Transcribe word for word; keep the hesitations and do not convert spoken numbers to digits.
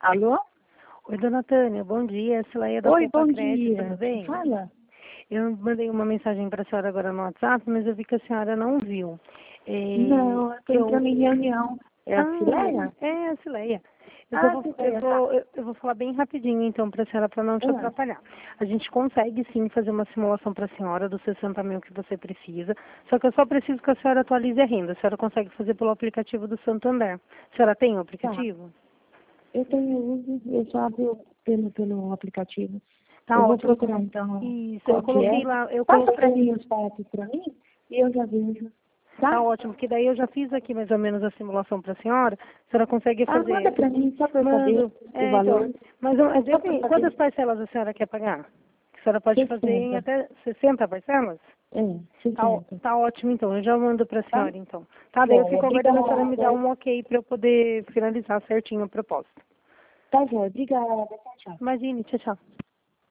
Alô? Oi, dona Tânia, bom dia. É Cileia da Oi, Poupa bom Crédito, dia. tudo bem? Fala. Eu mandei uma mensagem para a senhora agora no WhatsApp, mas eu vi que a senhora não viu. É, Não, eu tô eu... entrando em reunião. É a Ah, Cileia? é a Cileia. Eu, só Ah, vou, eu, Cileia, tá. vou, eu, eu vou falar bem rapidinho, então, para a senhora, para não te Ah, atrapalhar. A gente consegue, sim, fazer uma simulação para a senhora dos sessenta mil que você precisa, só que eu só preciso que a senhora atualize a renda. A senhora consegue fazer pelo aplicativo do Santander. A senhora tem o tá. aplicativo? Eu tenho uso, eu só abro pelo, pelo aplicativo. Tá Eu vou ótimo. procurar, então, Isso, eu qual que coloquei é. lá, eu Passa coloquei. pra mim os fotos pra mim e eu já vejo. Tá Tá? ótimo, que daí eu já fiz aqui mais ou menos a simulação para a senhora. A senhora consegue Ah, manda fazer. pra mim, só pra eu saber Mando. o É, então. valor. Mas eu- mas Só eu pra eu tenho- quantas saber. parcelas a senhora quer pagar? A senhora pode fazer em sessenta. até sessenta parcelas? É, Tá, ó- sessenta. tá ótimo, então. Eu já mando para a Tá? senhora, então. Tá, daí eu Joia. fico aguardando a senhora me dar Obrigada. um ok para eu poder finalizar certinho a proposta. Tá, joia. Obrigada. Tchau, tchau. Imagine, tchau, tchau.